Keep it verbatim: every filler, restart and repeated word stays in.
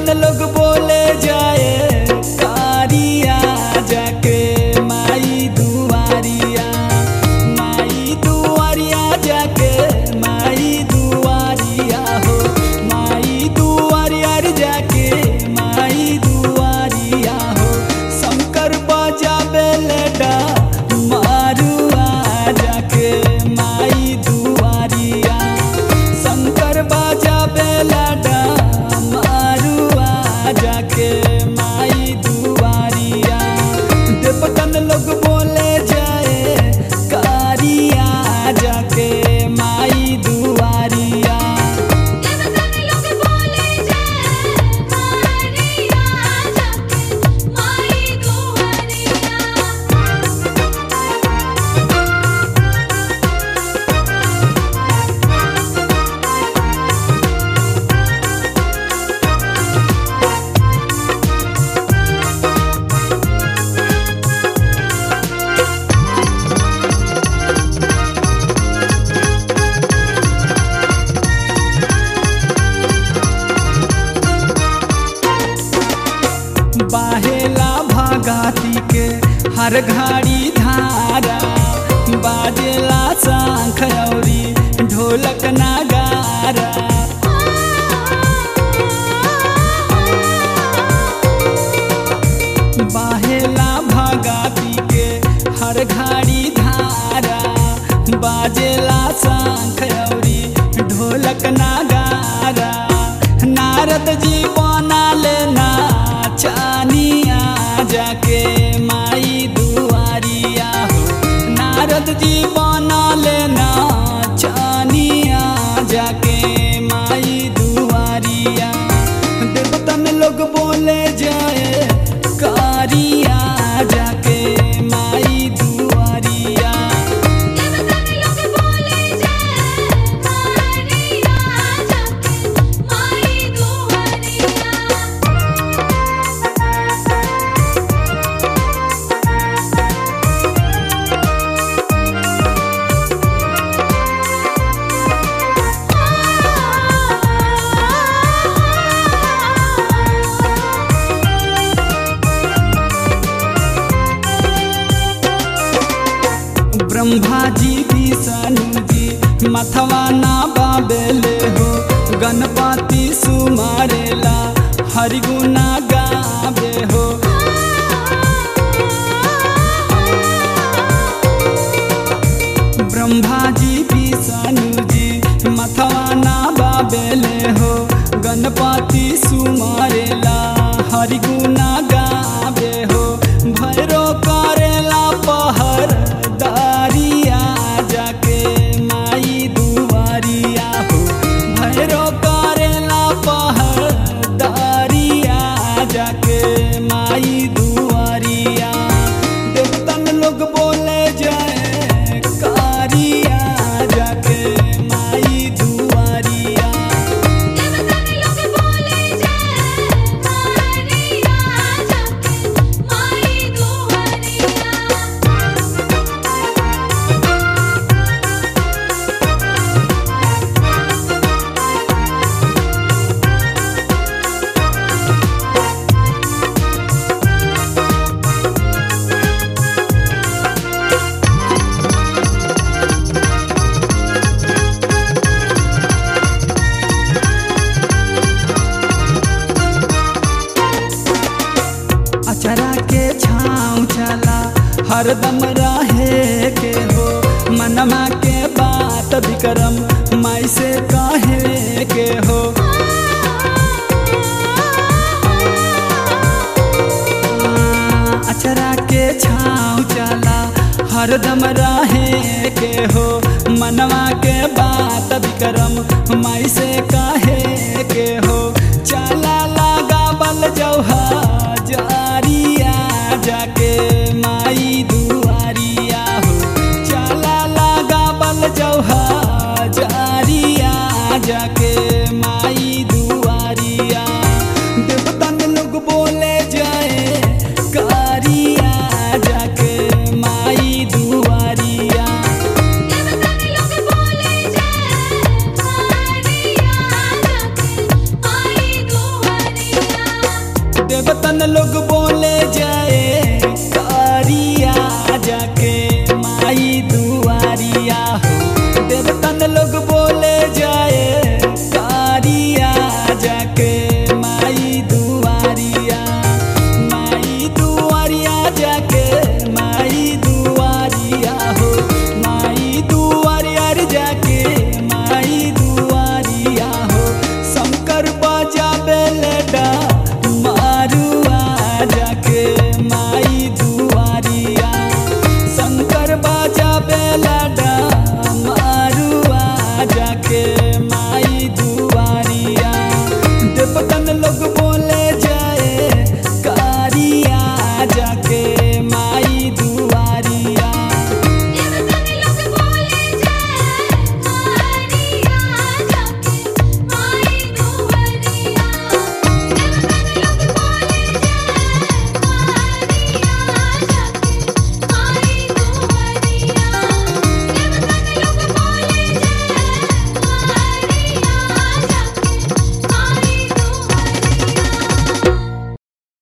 देवतन लोग बोले जाए कारिया जाके माई दुआरिया, माई दुआरिया जाके माई दुआरिया हो, माई दुआरिया जाके माई दुआरिया हो। शंकर बजावे लेडा मारुआ जाके माई दुआरिया, शंकर बजावे लेडा मारुआ जाके माई दुआरिया। देवतन लोग बोले जाए कारिया जाके माई दुआरिया। देवतन लोग बोले जाए कारिया जाके माई दुआरिया। बाहेला भगती के हर घड़ी धारा, बाजेला शंख औरी ढोलक नगारा। बाहेला भगती के हर घड़ी धारा, बाजेला शंख औरी ढोलक नगारा। नारद जी बना लेना चानिया जाके माई दुआरिया हो, नारद जी बना लेना चानिया जाके माई दुआरिया। देवतन लोग बोले जाए कारिया जाके माई दुआरिया। देवतन लोग बोले जाए कारिया जाके माई दुआरिया। ब्रह्मा जी विष्णु जी मथवा ना बाबेले हो, गणपति सुमारेला हरि गुना गावे हो। ब्रह्मा जी विष्णु जी मथवा ना बाबेले हो, गणपति सुमारेला हरि गुना गावे हो। भैरो करेला पहर दारिया जाके माई दुआरिया हो, भैरो करेला पहर दारिया जाके माई दुआरिया। देवतन लोग बोले जाए कारिया जाके माई दुआरिया। देवतन लोग बोले जाए कारिया जाके माई दुआरिया। अचरा के छाँव चला हरदम रहे के हो, मनमा के बात विक्रम माई से कहे के हो। अचरा के छाँव चला हरदम रहे के हो, मनवा के बात विक्रम माई से कहे के हो। चला लगावल जौहा जारिया जाके माई दुआरिया हो, चला लगावल जौहा जारिया जाके माई दुआरिया। देवतन लोग बोले जाए कारिया जाके माई दुआरिया। देवतन लोग बोले जाए कारिया जाके माई दुआरिया। देवतन लोग बोले जय